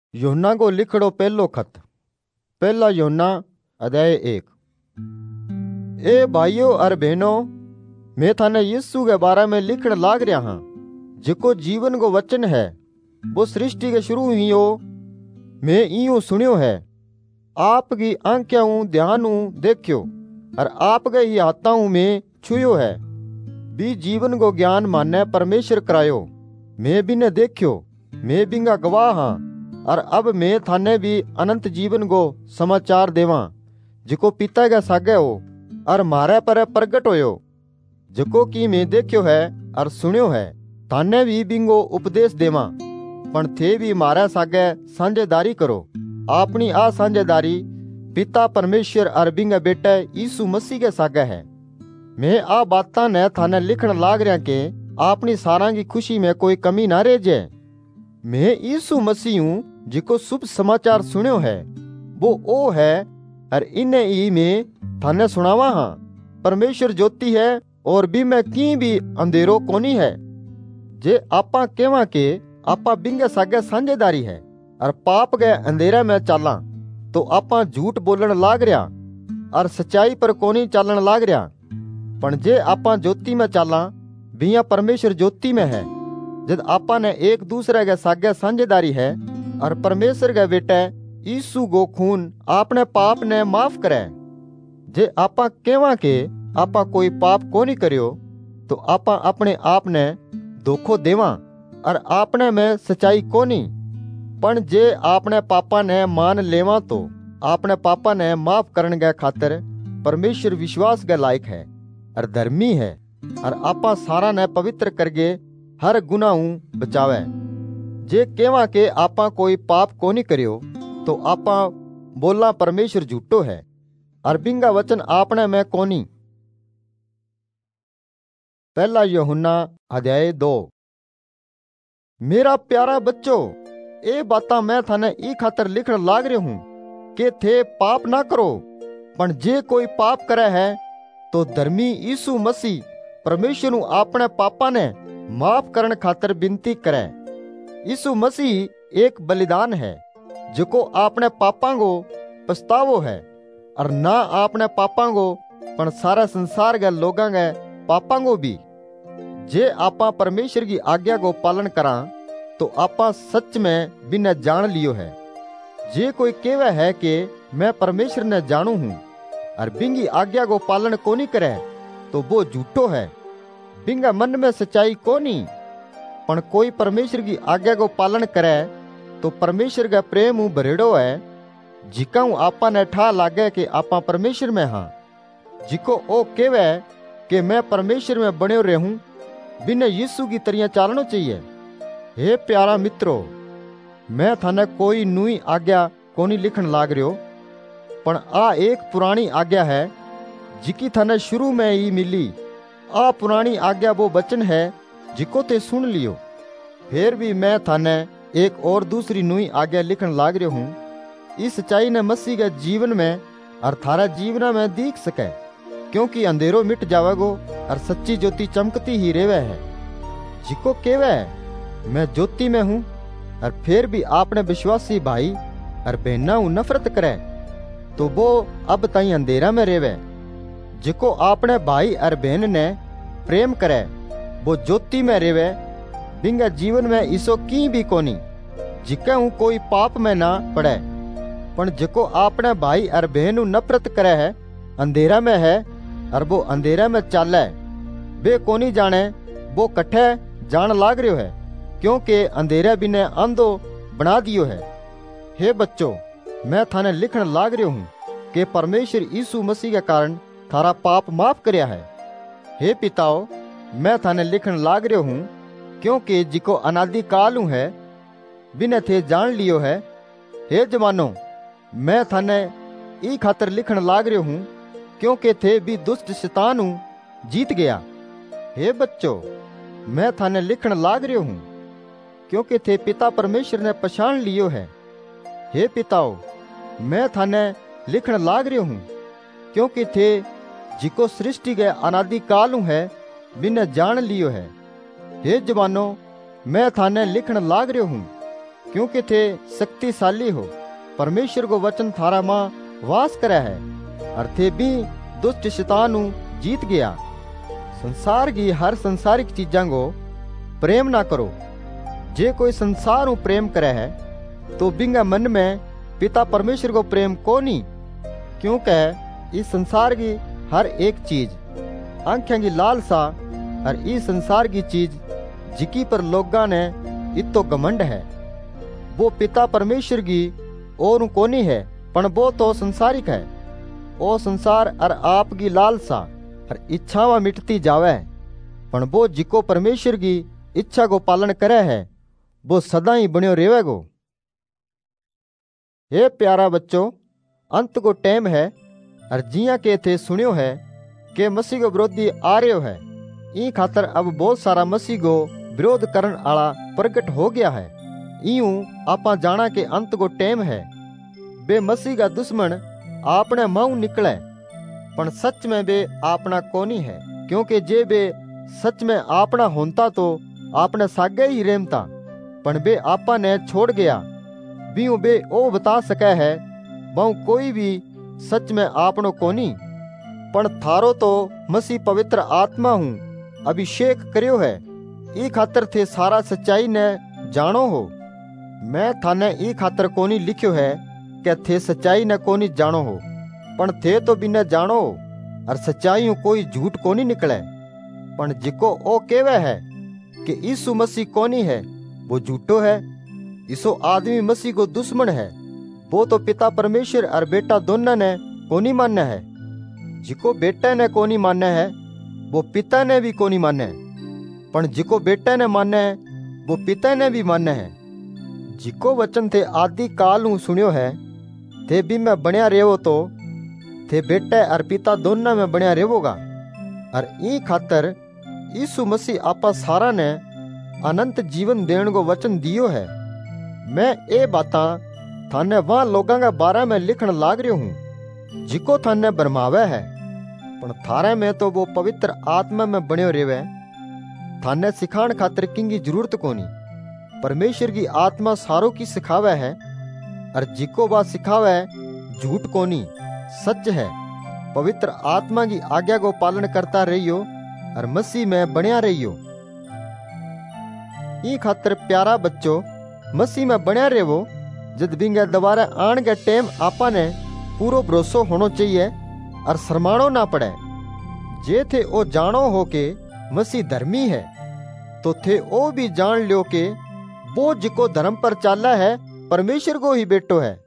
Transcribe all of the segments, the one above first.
यूहन्ना को लिखड़ो पहलो खत। पहला यूहन्ना अध्याय 1। ए भाइयों और बहनों, मैं थाने यीशु के बारे में लिखण लाग रहा हाँ, जिको जीवन को वचन है। वो सृष्टि के शुरू ही हो। मैं इं सुनियो है, आपकी आंखें ध्यान देखियो और आपके ही हाथों में छुयो है। भी जीवन को ज्ञान माने परमेश्वर करायो। मैं भी ने देखियो, मैं बिंगा गवाह हाँ। और अब मैं थाने भी अनंत जीवन को समाचार देवा, जिको पिता के सागे हो और मारे पर प्रगट होयो, जिको की मैं देखियो है और सुनियो है। थाने भी बिंगो उपदेश देवा, पण थे भी मारे सागे साझेदारी करो। अपनी आ साझेदारी पिता परमेश्वर और बिंगे बेटे यीशु मसीह के सागे है। मैं आ बातां ने थाने लिखण लाग रहा के अपनी सारा की खुशी में कोई कमी ना रह जाए। मैं यीशु मसीह हूँ, जिको शुभ समाचार सुनियो है वो ओ है, और इन्हें ही मैं थाने सुनावा हाँ। परमेश्वर ज्योति है और भी में की भी अंधेरो कोनी है। जे आपा केवा के आपा बिंगे सागे साझेदारी है और पाप गए अंधेरे में चाला, तो आपा झूठ बोलन लाग रहा और सच्चाई पर कोनी चालन लाग रहा। पण जे आपा ज्योति में चाला, बिया परमेश्वर ज्योति में है। जब आपा ने एक दूसरे के सागे साझेदारी है और परमेश्वर के बेटे यीशु गो खून आपने पाप ने माफ करे। जे आपा केवा के आपा कोई पाप कोनी करियो, तो आपा अपने आप ने धोखो देवा और आपने में सच्चाई कोनी। पण जे आपने पापा ने मान लेवा, तो आपने पापा ने माफ करने के खातिर परमेश्वर विश्वास के लायक है और धर्मी है, और आपा सारा ने पवित्र करके हर गुनाह बचावे। जे केवा के आपा कोई पाप कोनी करियो, तो आपा बोला परमेश्वर झूठो है और बिंगा वचन आपने में कोनी। पहला यूहन्ना अध्याय 2। मेरा प्यारा बच्चों, ए बाता मैं थाने ई खातर लिखण लाग रहा हूँ के थे पाप ना करो। पण जे कोई पाप करे है, तो धर्मी यीशु मसीह परमेश्वर अपने पापा ने माफ करने खातर विनती करे। यीशु मसीह एक बलिदान है, जिको आपने पापा को पछतावो है, और ना आपने पापा को पण सारा संसार के लोगों के पापा को भी। जे आपा परमेश्वर की आज्ञा को पालन करा, तो आपा सच में बिना जान लियो है। जे कोई केवे है कि मैं परमेश्वर ने जानू हूँ और बिंगी आज्ञा को पालन कोनी करे, तो वो झूठो है, बिंगा मन में सच्चाई कोनी। पण कोई परमेश्वर की आज्ञा को पालन करे, तो परमेश्वर का प्रेम भरेड़ो है। जिका आपा ने ठा लागे कि आपा परमेश्वर में हाँ। जिको ओ केवे कि मैं परमेश्वर में बने रहूं, बिना यीशु की तरह चालनो चाहिए। हे प्यारा मित्रों, मैं थाने कोई नई आज्ञा कोनी लिखण लाग रहो, पण आ एक पुरानी आज्ञा है, जिकी थाने शुरू में ही मिली। आ पुरानी आज्ञा वो वचन है जिको ते सुन लियो। फिर भी मैं थाने एक और दूसरी नई आज्ञा लिखण लाग रहा हूँ, इस सच्चाई ने मसीह के जीवन में और थारा जीवन में दिख सके, क्योंकि अंधेरो मिट जावेगो और सच्ची ज्योति चमकती ही रेवे है। जिको केवे मैं ज्योति में हूँ, और फिर भी आपने विश्वासी भाई और बहना नफरत करे, तो वो अब ताई अंधेरा में रेवे। जिको आपने भाई और बहन ने प्रेम करे, वो ज्योति में रेवे। बिंगा जीवन में इसो की भी कोनी, जिके कोई पाप में ना पड़े। पण जिको आपने भाई और बहन नफरत करे है, अंधेरा में है, और वो अंधेरा में चाले, वे कोनी जाने वो कठे जान लाग रहो है, क्योंकि अंधेरा बिने अंधो बना दियो है। हे बच्चों, मैं थाने लिखण लाग रहा हूँ कि परमेश्वर यीशु मसीह के कारण थारा पाप माफ करया है। हे पिताओ, मैं थाने लिखण लाग रहा हूँ, क्योंकि जिको अनादि काल है बिने थे जान लियो है। हे जवानों, मैं थाने ई खातर लिखण लाग रहा हूँ, क्योंकि थे भी दुष्ट शैतान जीत गया। हे बच्चों, मैं थाने लिखण लाग रहा हूँ, क्योंकि थे पिता परमेश्वर ने पहचान लियो है। हे पिताओ, मैं थाने लिखण लाग रहा हूँ, क्योंकि थे जिको सृष्टि के अनादि काल है बिने जान लियो है। हे जवानों, मैं थाने लिखण लाग रहा हूँ, क्योंकि थे शक्तिशाली हो। परमेश्वर को वचन थारा मां वास करे है और थे भी दुष्ट शैतान जीत गया। संसार की हर संसारिक चीजां को प्रेम ना करो। जे कोई संसार प्रेम करे है तो बिंगा मन में पिता परमेश्वर को प्रेम कोनी, क्योंकि इस संसार की हर एक चीज, आंखें की लालसा और इस संसार की चीज जिकी पर लोगां ने इतो घमंड है, वो पिता परमेश्वर की और कोनी है, पण वो तो संसारिक है। ओ संसार और आपकी लालसा और इच्छावां मिटती जावे, पण वो जिको परमेश्वर की इच्छा को पालन करे है वो सदा ही बन्यो रेवेगो। हे प्यारा बच्चों, अंत को टाइम है और जिया के थे सुनियो है कि मसीह को विरोधी आ रहे है। ई खातर अब बहुत सारा मसीह को विरोध करन आला प्रगट हो गया है। यूं आपा जाना के अंत को टाइम है। बे मसीह का दुश्मन आपने मुंह निकले, पण सच में बे आपना कोनी है, क्योंकि जे बे सच में आपना होता तो आपने सागे ही रेमता, पण बे आपा ने छोड़ गया। बीऊ बे ओ बता सके है बहु कोई भी सच में आपनो कोनी, पण थारो तो मसीह पवित्र आत्मा हूँ अभिषेक करियो है। ई खातर थे सारा सच्चाई ने जानो हो। मैं थाने ई खातर कोनी लिखियो है कि थे सच्चाई ने कोनी जानो हो, पण थे तो बिना जानो हो और सच्चाई कोई झूठ कोनी निकले। पण जिको ओ केवे है कि यीशु मसीह कोनी है वो झूठो है। इसो आदमी मसीह को दुश्मन है, वो तो पिता परमेश्वर और बेटा दोनों ने कोनी माने है। जिको बेटा ने कोनी माने है वो पिता ने भी कोनी माने है, पण जिको बेटा ने माने है वो पिता ने भी माने है। जिको वचन थे आदि काल सुनियो है थे भी मैं बनिया रेवो तो थे बेटा और पिता दोनों में बनिया रेवोगा। और ई खातर यीशु मसीह आपा सारा ने अनंत जीवन देने को वचन दियो है। मैं ए बाता थाने वहां लोगों के बारे में लिखण लाग रही हूँ जिको थाने भरमावे है, पण थारे में तो वो पवित्र आत्मा में बन्यो रेवे। थाने सिखाण खातिर किंगी जरूरत कोनी। परमेश्वर की आत्मा सारों की सिखावे है और जिको बा सिखावे झूठ कोनी, सच है। पवित्र आत्मा की आज्ञा को पालन करता रहियो और मसीह में बनिया रहियो। ई खातिर प्यारा बच्चों, मसीह में बनिया रहो। जद बिंगे दोबारा आन के टाइम आपा ने पूरो भरोसो होना चाहिए और शर्माणो ना पड़े। जे थे ओ जानो हो के मसीह धर्मी है तो थे ओ भी जान लियो के वो जिको धर्म पर चाला है परमेश्वर को ही बेटो है।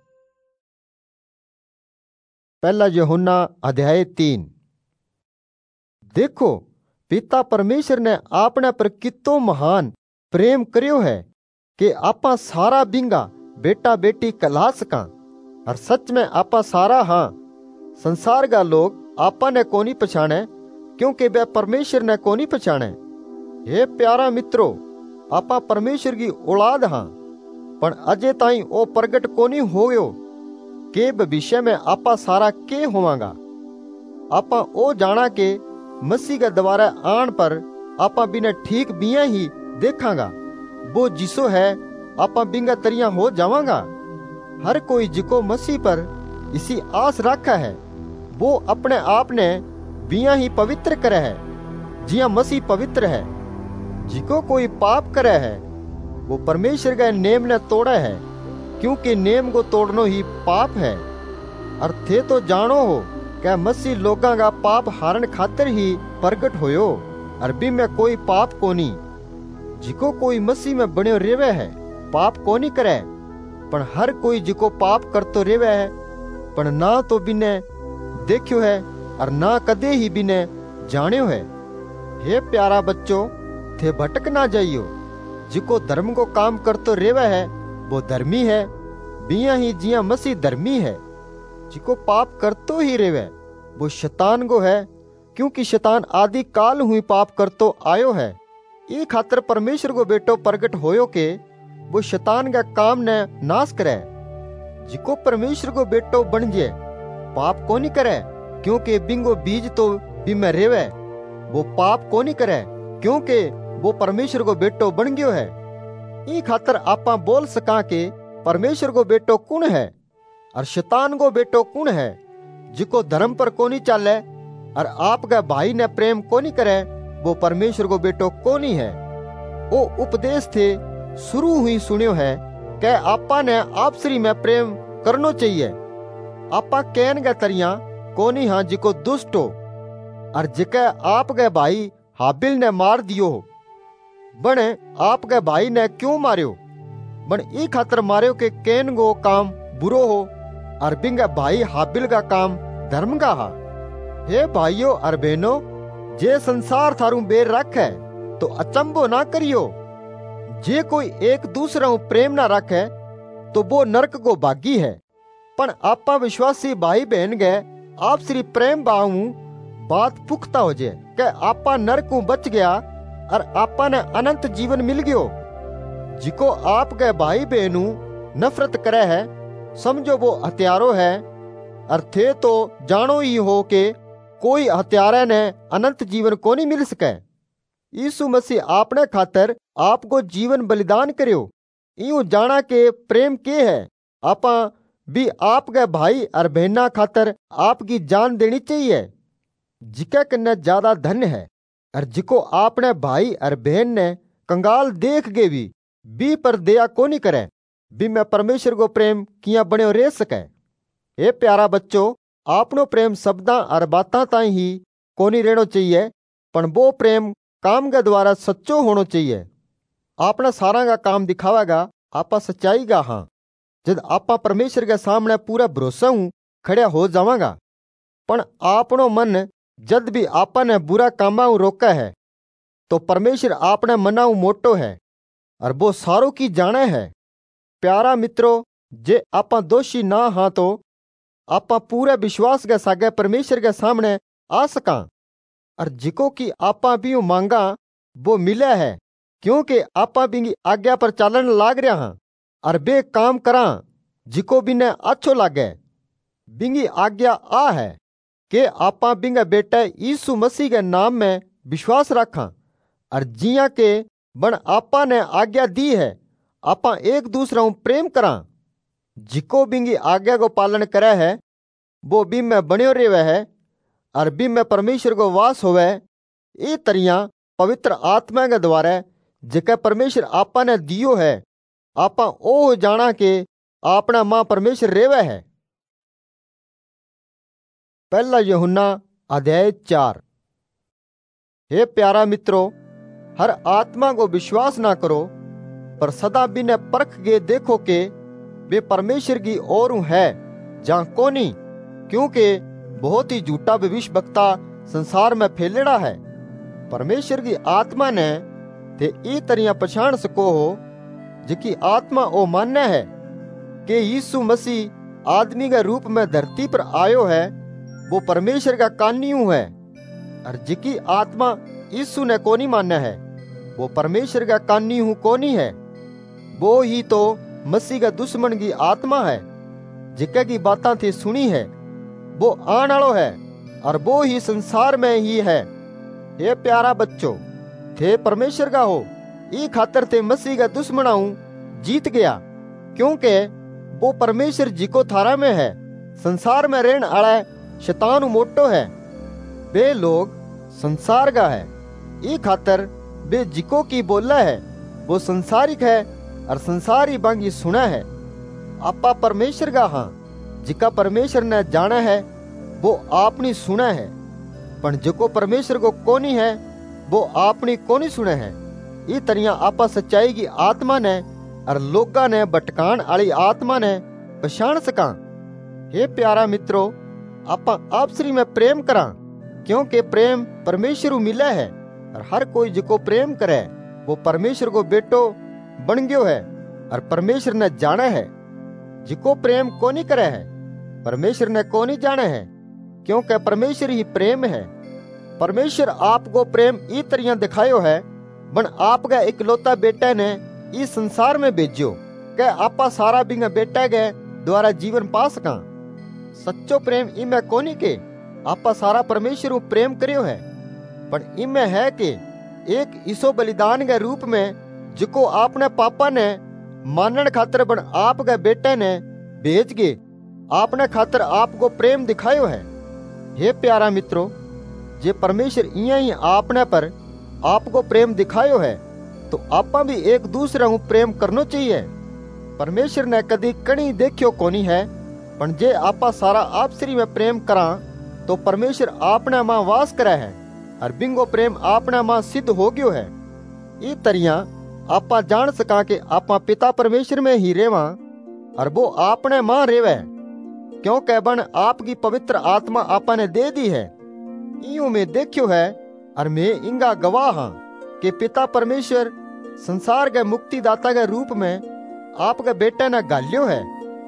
पहला यूहन्ना अध्याय 3। देखो, पिता परमेश्वर ने आपने पर कितो महान प्रेम करियो है कि आपा सारा बिंगा बेटा बेटी कहला सका। और सच में आपा सारा हाँ। संसार का लोग आपा ने कोनी पछाणे, क्योंकि वे परमेश्वर ने कोनी पछाणे। हे प्यारा मित्रों, आपा परमेश्वर की औलाद हाँ, पण अजे ताई ओ प्रगट कोनी होयो के भविष्य में आपा सारा के होवांगा। आपा ओ जाना के मसीह के दोबारा आन पर आपा बिना ठीक बिया ही देखांगा। वो जिसो है आपा बिंगा तरिया हो जावांगा। हर कोई जिको मसीह पर इसी आस रखा है वो अपने आप ने बिया ही पवित्र करे है जिया मसीह पवित्र है। जिको कोई पाप करे है वो परमेश्वर के नेम ने तोड़ा है, क्योंकि नेम को तोड़नो ही पाप है। और थे तो जानो हो क्या मसीह लोगां का पाप हारण खातिर ही प्रगट होयो और भी में कोई पाप कोनी। जिको कोई मसीह में बन्यो रेवे है पाप कोनी करे, पण हर कोई जिको पाप करतो रेवे है पण ना तो बिने देखियो है और ना कदे ही बिने जानियो है। हे प्यारा बच्चों, थे भटक ना जाइयो। जिको धर्म को काम करतो रेवे है वो धर्मी है, बिया ही जिया मसीह धर्मी है। जिको पाप करतो ही रेवे वो शैतान को है, क्योंकि शैतान आदि काल हुई पाप करतो आयो है। ई खातर परमेश्वर को बेटो प्रगट होयो के वो शैतान का काम ने नाश करे। जिको परमेश्वर को बेटो बन जे पाप को नहीं करे, क्योंकि बिंगो बीज तो भी में रेवे। वो पाप को नहीं करे क्योंकि वो परमेश्वर को बेटो बन गयो है। ई खातर आपा बोल सका के परमेश्वर को बेटो कौन है और शैतान को बेटो कौन है, जिको धर्म पर कोनी चाले और आपका भाई ने प्रेम कोनी करे, वो परमेश्वर को बेटो कोनी है। वो उपदेश थे शुरू हुई सुनियो है कि आपा ने आपसरी में प्रेम करनो चाहिए। आपा कहन के तरिया कोनी हाँ जिको दुष्ट हो और जिके आपके भाई हाबिल ने मार दियो हो। बने आपके भाई ने क्यों मारियो? बन ई खातर मारियो के कैन गो काम बुरो हो और बिंगे भाई हाबिल का काम धर्म का हा। हे भाइयों और बहनों, जे संसार थारू बेर रखे तो अचंभो ना करियो। जे कोई एक दूसरे को प्रेम ना रखे तो वो नरक को भागी है। पण आपा विश्वासी भाई बहन गए आप श्री प्रेम बाहू बात पुख्ता हो जाए कि आपा नरक को बच गया और आपा ने अनंत जीवन मिल गयो। जिको आपके भाई बहनू नफरत करे है समझो वो हत्यारो है, और थे तो जानो ही हो के कोई हत्यारे ने अनंत जीवन को नहीं मिल सके। यीशु मसीह आपने खातर आपको जीवन बलिदान करियो, यूं जाना के प्रेम के है। आपा भी आपके भाई और बहना खातर आपकी जान देनी चाहिए। जिके कन्ने ज्यादा धन है और जिको आपने भाई और बहन ने कंगाल देख के भी पर दया को नहीं करे, भी मैं परमेश्वर को प्रेम किया बने रह सके। हे प्यारा बच्चों, आपनो प्रेम शब्दा और बातां ताई ही कोनी रहनो चाहिए, पण वो प्रेम काम के द्वारा सच्चो होनो चाहिए। आपने सारा का काम दिखावेगा आपा सच्चाई का हाँ, जब आपा परमेश्वर के सामने पूरा भरोसा हूं खड़े हो जावांगा। पण आपनो मन जद भी आपा ने बुरा कामा रोका है तो परमेश्वर आपने मनाऊ मोटो है और वो सारों की जाने है। प्यारा मित्रों, जे आपा दोषी ना हाँ तो आपा पूरे विश्वास के सागे परमेश्वर के सामने आ सका, और जिको की आपा भी मांगा वो मिले है, क्योंकि आपा बिंगी आज्ञा पर चालन लाग रहा हाँ और बे काम करा जिको भी ने अच्छो लागे। बिंगी आज्ञा आ है कि आपा बिंगे बेटे यीशु मसीह के नाम में विश्वास रखा और जिया के बन आपा ने आज्ञा दी है आपा एक दूसरे को प्रेम करा। जिको बिंगी आज्ञा को पालन करे है वो भी में बन्यो रेवे है और भी में परमेश्वर को वास होवे। ये तरिया पवित्र आत्मा के द्वारा जिके परमेश्वर आपा ने दियो है आपा ओ जाना के अपना मां परमेश्वर रेवे है। पहला यूहन्ना अध्याय 4। हे प्यारा मित्रों, हर आत्मा को विश्वास ना करो, पर सदा बिने परख के देखो के वे परमेश्वर की ओर है जहां कोनी, क्योंकि बहुत ही झूठा भविष्य वक्ता संसार में फैलेड़ा है। परमेश्वर की आत्मा ने ते ई तरिया पछाण सको हो जिकी आत्मा ओ मान्य है कि यीशु मसीह आदमी के रूप में धरती पर आयो है वो परमेश्वर का कान्यू है, और जिकी आत्मा यीशु ने कोनी मान्य है वो परमेश्वर का कान्यू कोनी है। वो ही तो मसीह का दुश्मन की आत्मा है जिके की बातां थी सुनी है वो आने वालो है और वो ही संसार में ही है। ये प्यारा बच्चों, थे परमेश्वर का हो ई खातर थे मसीह का दुश्मनाऊ जीत गया, क्योंकि वो परमेश्वर जिको थारा में है संसार में रहने आला शैतान मोटो है। वे लोग संसार का है ई खातर वे जिको की बोला है वो संसारिक है और संसारी बांगी सुना है। आपा परमेश्वर का हाँ जिका परमेश्वर ने जाना है वो आपनी सुना है, पर जिको परमेश्वर को कोनी है वो आपनी कोनी सुने है। ई तरिया आपा सच्चाई की आत्मा ने और लोगा ने भटकान आली आत्मा ने पछाण सका। हे प्यारा मित्रों, आपा आपसरी में प्रेम करा, क्योंकि प्रेम परमेश्वर मिले है और हर कोई जिको प्रेम करे वो परमेश्वर को बेटो बन गयो है और परमेश्वर ने जाने है। जिको प्रेम कोनी करे है परमेश्वर ने कोनी जाने है, क्योंकि परमेश्वर ही प्रेम है। परमेश्वर आपको प्रेम ई तरिया दिखायो है बन आपका इकलौता बेटा ने इस संसार में भेजो के आपा सारा बिंगा बेटा के द्वारा जीवन पा सका। सच्चो प्रेम इमे कोनी के आपा सारा परमेश्वर को प्रेम करियो है, पर इमे है कि एक ईसो बलिदान के रूप में जिको आपने पापा ने मानन खातर बन आप के बेटे ने भेज के आपने खातर आपको प्रेम दिखायो है। हे प्यारा मित्रों, जे परमेश्वर इया ही आपने पर आपको प्रेम दिखायो है तो आपा भी एक दूसरे को प्रेम करनो चाहिए। परमेश्वर ने कदी कणी देखियो कोनी है, पण जे आपा सारा आपसरी में प्रेम करा तो परमेश्वर आपने मां वास करे है और बिंगो प्रेम आपने मां सिद्ध हो गयो है। ई तरिया आपा जान सका के आपा पिता परमेश्वर में ही रेवा और वो आपने मां रेवे, क्योंकि बन आपकी पवित्र आत्मा आपा ने दे दी है। इयूं में देखियो है और मैं इंगा गवाह हाँ कि पिता परमेश्वर संसार के मुक्तिदाता के रूप में आपके बेटे ने गालियो है।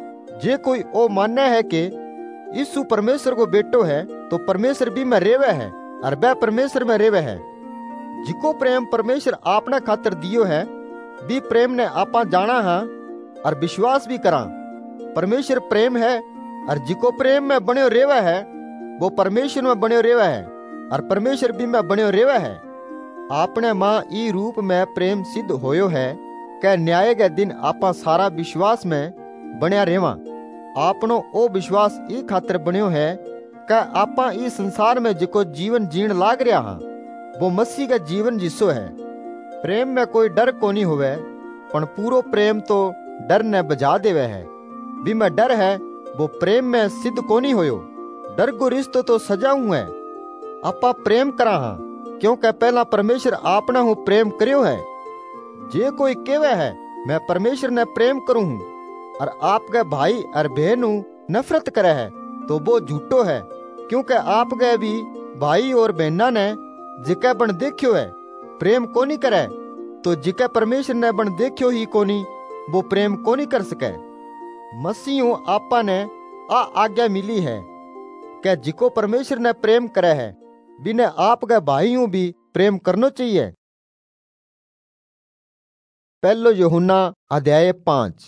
जे कोई ओ माने है कि यीशु परमेश्वर को बेटो है तो परमेश्वर भी में रेवे है और वह परमेश्वर में रेवे है। जिको प्रेम परमेश्वर आपने खातर दियो है भी प्रेम ने आपा जाना है और विश्वास भी करा। परमेश्वर प्रेम है और जिको प्रेम में बन्यो रेवे है वो परमेश्वर में बन्यो रेवे है और परमेश्वर भी में बन्यो रेवे है। आपने मां ई रूप में प्रेम सिद्ध होयो है कि न्याय के दिन आपा सारा विश्वास में बन्या रेवा। आपनो ओ विश्वास ई खातर बन्यो है कि आपा ई संसार में जिको जीवन जीण लाग रहा हा वो मसीह का जीवन जिसो है। प्रेम में कोई डर कोनी होवे, पण पूरो प्रेम तो डर ने बजा देवे है। भी में डर है वो प्रेम में सिद्ध कोनी होयो। डर को रिश्तो तो सजाऊ है। आपा प्रेम करा हा क्योंकि पहला परमेश्वर आपने हूँ प्रेम करियो है। जे कोई केवे है मैं परमेश्वर ने प्रेम करूँ हूँ और आपके भाई और बहन नफरत करे है तो वो झूठो है, क्योंकि आपके भी भाई और बहना ने जिके बन देखियो है प्रेम कोनी करे तो जिके परमेश्वर ने बन देखियो ही कोनी वो प्रेम कोनी कर सके। मसीहों आपा ने आ आज्ञा मिली है कि जिको परमेश्वर ने प्रेम करे है बिने आपके भाइयों भी प्रेम करनो चाहिए। पहलो यूहन्ना अध्याय 5।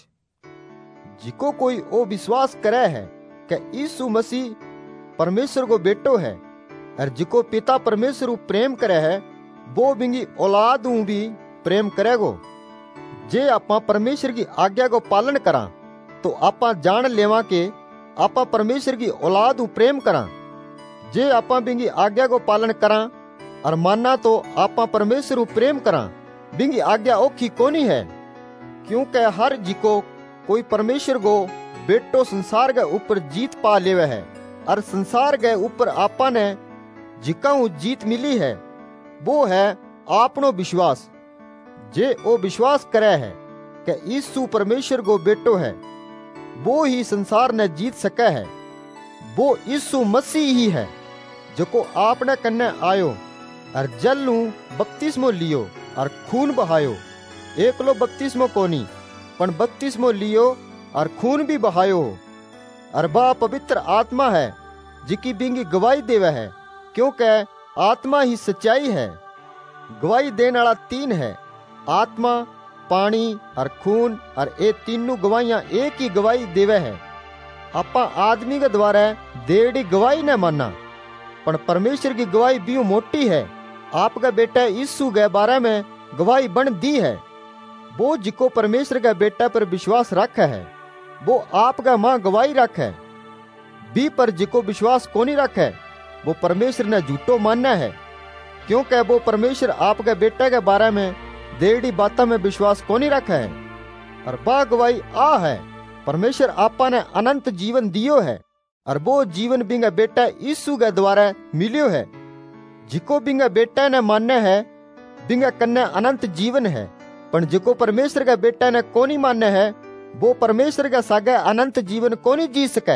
जिको कोई ओ विश्वास करे है कि यीशु मसीह परमेश्वर को बेटो है और जिको पिता परमेश्वर को प्रेम करे है वो बिंगी औलाद भी प्रेम करेगो। जे आपा परमेश्वर की आज्ञा को पालन करा तो आपा जान लेवा के आपा परमेश्वर की औलाद प्रेम करा। जे आपा बिंगी आज्ञा को पालन करा और मानना तो आपा परमेश्वर को प्रेम करा। बिंगी आज्ञा औखी कोनी है, क्योंकि हर जिको कोई परमेश्वर को बेटो संसार के ऊपर जीत पा लेवे है और संसार के ऊपर आपा ने जिका जीत मिली है वो है आपनो विश्वास। जे ओ विश्वास करे है कि यीशु परमेश्वर को बेटो है वो ही संसार ने जीत सके है। वो यीशु मसीह ही है जो आपने कन्ने आयो और जल बपतिस्मो लियो और खून बहायो। एकलो बपतिस्मो कोनी पण बपतिस्मो लियो और खून भी बहायो। और बा पवित्र आत्मा है जिकी बिंगी गवाही देवे है, क्योंकि आत्मा ही सच्चाई है। गवाही देने वाला 3 है, आत्मा, पानी और खून, और ये तीनों गवाहियां एक ही गवाही देवे है। आपा आदमी के द्वारा देड़ी गवाही न माना, पर परमेश्वर की गवाही भी मोटी है। आपका बेटा यीशु के बारे में गवाही बन दी है। वो जिको परमेश्वर के बेटा पर विश्वास रखे है वो आपका मां गवाही रखे भी, पर जिको विश्वास कोनी रखे वो परमेश्वर ने झूठो मानना है, क्योंकि वो परमेश्वर आपके बेटे के बारे में देड़ी बातों में विश्वास कोनी रखे है। और बा गवाही आ है, परमेश्वर आपा ने अनंत जीवन दियो है और वो जीवन बिंगा बेटा यीशु के द्वारा मिलियो है। जिको बिंगा बेटा ने मानने है बिंगा कन्ने अनंत जीवन है, पर जिको परमेश्वर के बेटा ने कोनी मानने है वो परमेश्वर के सागे अनंत जीवन कोनी जी सके।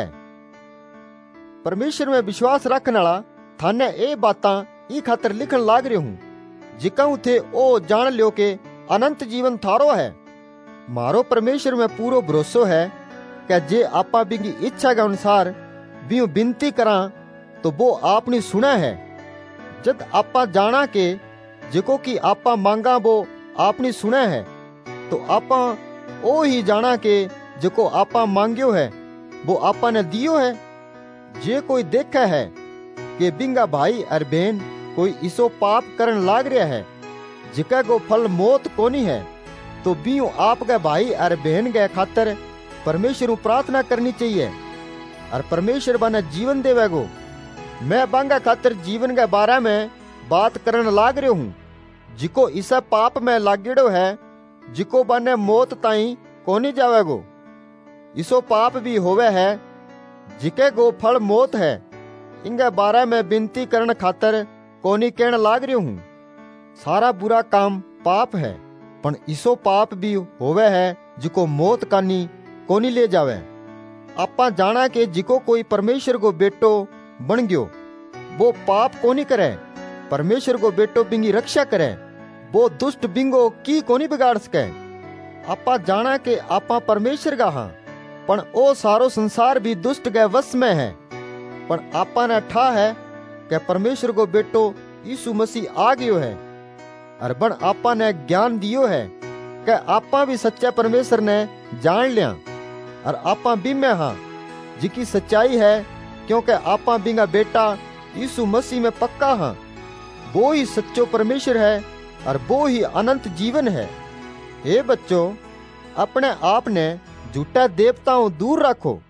परमेश्वर में विश्वास रखने वाला थाने ए बातां ई खातर लिखन लाग रही हूँ, जिकाऊ थे ओ जान लियो के अनंत जीवन थारो है। मारो परमेश्वर में पूरो भरोसो है कि जे आपा बिंगी इच्छा के अनुसार भी विनती करा तो वो आपनी सुना है। जद आपा जाना के जिको की आपा मांगा वो आपनी सुना है तो आपा ओ ही जाना के जिको आपा मांगियो है वो आपा ने दियो है। जे कोई देखा है कि बिंगा भाई और बहन कोई इसो पाप करन लाग रहा है जिका को फल मौत कोनी है, तो बीऊ आपके भाई और बहन के खातर परमेश्वर प्रार्थना करनी चाहिए और परमेश्वर बने जीवन देवेगो। मैं बांगा खातर जीवन के बारे में बात करने लाग रही हूँ, जिको इसे पाप में लागेड़ो है, जिको बने मौत ताई कोनी जावेगो। इसो पाप भी होवे है जिके गो फल मौत है। इनके बारे में विनती करने खातर कोनी कहने लाग रही हूँ। सारा बुरा काम पाप है, पण इसो पाप भी होवे है जिको मौत कानी कोनी ले जावे। आपा जाना के जिको कोई परमेश्वर को बेटो बन गयो, वो पाप कोनी करे, परमेश्वर को बेटो बिंगी रक्षा करे, वो दुष्ट बिंगो की कोनी बिगाड़ सके। आपा जाना के आपा परमेश्वर का हाँ, पण ओ सारो संसार भी दुष्ट के वश में है। पण आपा ने ठा है कि परमेश्वर को बेटो यीशु मसीह आ गयो है, और बन आपा ने ज्ञान दियो है कि आपा भी सच्चा परमेश्वर ने जान लिया, और आपा भी में हाँ जिकी सच्चाई है, क्योंकि आपा बिंगा बेटा यीशु मसीह में पक्का हाँ। वो ही सच्चो परमेश्वर है और वो ही अनंत जीवन है। हे बच्चों, अपने आप ने झूठा देवताओं दूर रखो